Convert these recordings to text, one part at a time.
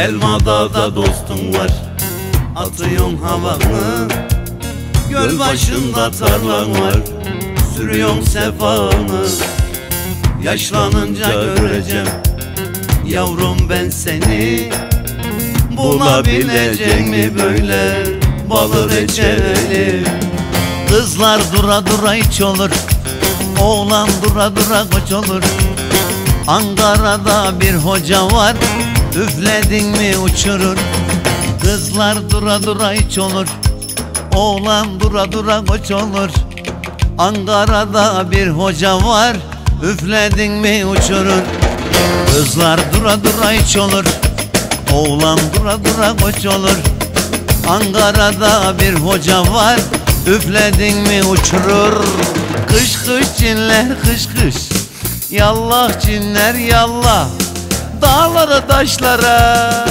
Elmadağ'da dostum var, atıyorsun havanı. Göl başında tarlan var, sürüyorsun sefanı. Yaşlanınca göreceğim yavrum ben seni. Bulabilecek mi böyle balı reçeli? Kızlar dura dura iç olur, oğlan dura dura koç olur. Ankara'da bir hoca var, üfledin mi uçurur. Kızlar dura dura iç olur, oğlan dura dura koç olur. Ankara'da bir hoca var, üfledin mi uçurur. Kızlar dura dura iç olur, oğlan dura dura koç olur. Ankara'da bir hoca var, üfledin mi uçurur. Kış kış cinler kış kış, yallah cinler yallah, dağlara taşlara.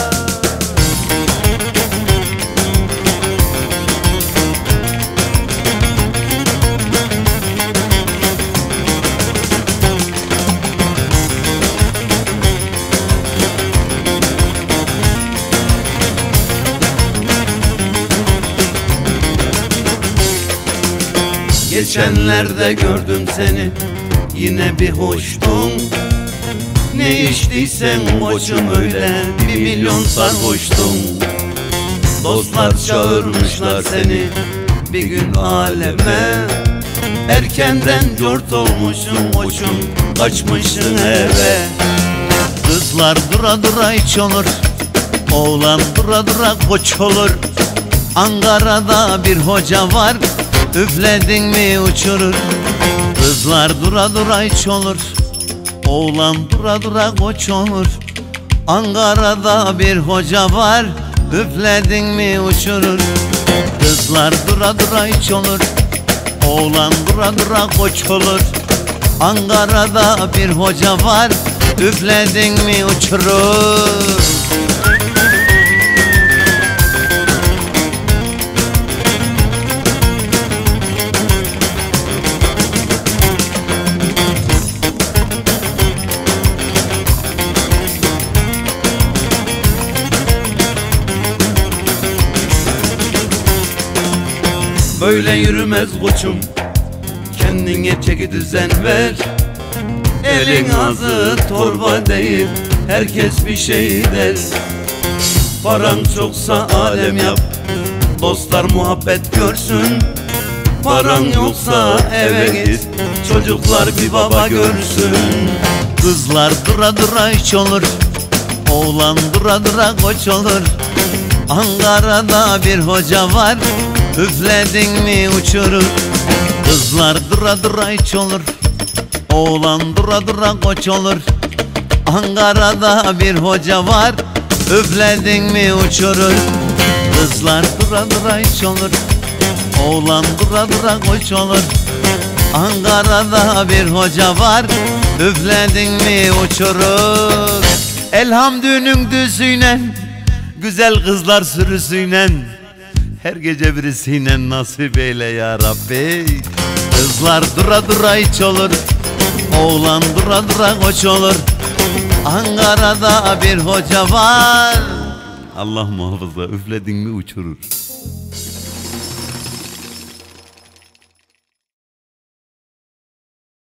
Geçenlerde gördüm seni, yine bir hoştun. Ne içtiysen koçum öyle, 1 milyon sarhoştun. Dostlar çağırmışlar seni bir gün aleme. Erkenden cort olmuşsun koçum, kaçmışsın eve. Kızlar dura dura iç olur, oğlan dura dura koç olur. Ankara'da bir hoca var, üfledin mi uçurur. Kızlar dura dura iç olur, oğlan dura dura koç olur. Ankara'da bir hoca var, üfledin mi uçurur. Kızlar dura dura iç olur, oğlan dura dura koç olur. Ankara'da bir hoca var, üfledin mi uçurur. Böyle yürümez koçum, kendine çeki düzen ver. Elin ağzı torba değil, herkes bir şey der. Paran çoksa alem yap, dostlar muhabbet görsün. Paran yoksa eve git, çocuklar bir baba görsün. Kızlar dura dura iç olur, oğlan dura dura koç olur. Ankara'da bir hoca var, üfledin mi uçurur. Kızlar dura dura iç olur, oğlan dura dura koç olur. Ankara'da bir hoca var, üfledin mi uçurur. Kızlar dura dura iç olur, oğlan dura dura koç olur. Ankara'da bir hoca var, üfledin mi uçurur. Elhamdünün düzüyle, güzel kızlar sürüsüyle, her gece birisiyle nasip eyle ya Rabbi. Kızlar dura dura iç olur, oğlan dura dura koç olur. Ankara'da bir hoca var, Allah muhafaza, üfledin mi uçurur.